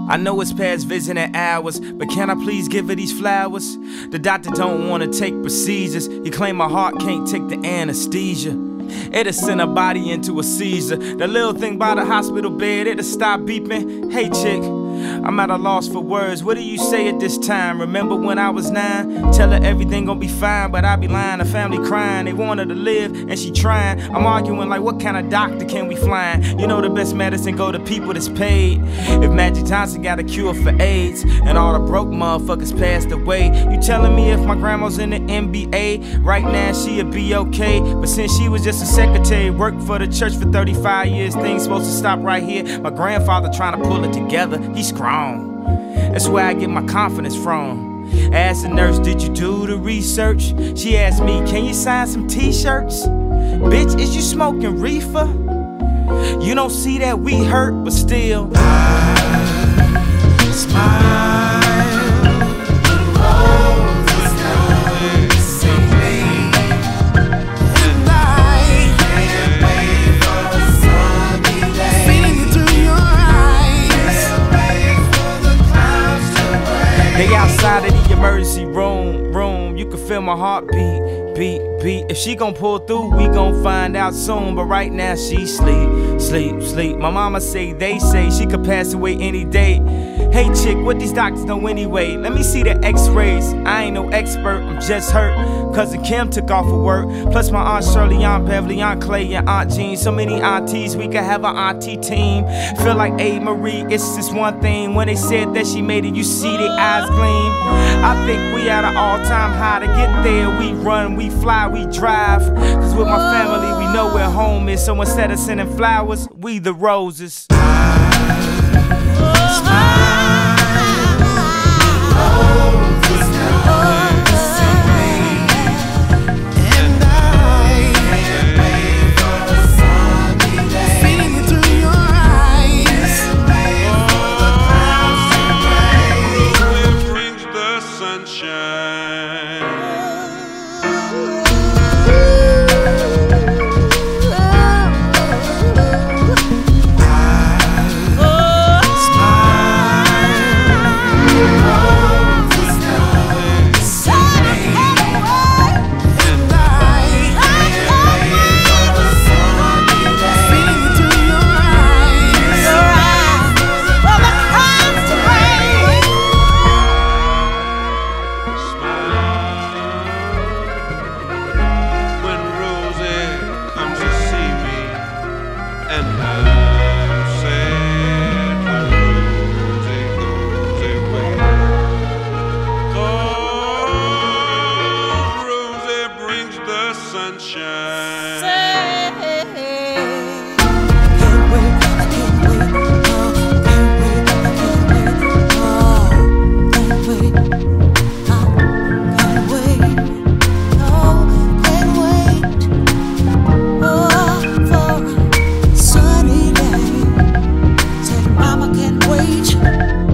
I know it's past visiting hours, but can I please give her these flowers? The doctor don't wanna take procedures. He claim my heart can't take the anesthesia. It'll send her body into a seizure. The little thing by the hospital bed, it'll stop beeping. Hey chick, I'm at a loss for words. What do you say at this time? Remember when I was 9? Tell her everything gon' be fine, but I be lying. The family crying, they want her to live, and she trying. I'm arguing like, what kind of doctor can we find? You know the best medicine go to people that's paid. If Magic Johnson got a cure for AIDS, and all the broke motherfuckers passed away, you telling me if my grandma's in the NBA, right now she'd be okay? But since she was just a secretary, worked for the church for 35 years, things supposed to stop right here. My grandfather trying to pull it together, he's strong. That's where I get my confidence from. Asked the nurse, did you do the research? She asked me, can you sign some t-shirts? Bitch, is you smoking reefer? You don't see that we hurt, but still I smile. They outside of the emergency room, you can feel my heartbeat, beat. If she gon' pull through, we gon' find out soon. But right now she sleep. My mama say, they say she could pass away any day. Hey chick, what these doctors know anyway? Let me see the x-rays. I ain't no expert, I'm just hurt. Cousin Kim took off of work. Plus my Aunt Shirley, Aunt Beverly, Aunt Clay, and Aunt Jean. So many aunties, we could have an auntie team. Feel like A. Marie, it's just one thing. When they said that she made it, you see their eyes gleam. I think we at an all-time high. To get there, we run, we fly, we drive. Cause with my family, we know where home is. So instead of sending flowers, we the roses. Mama can't wait.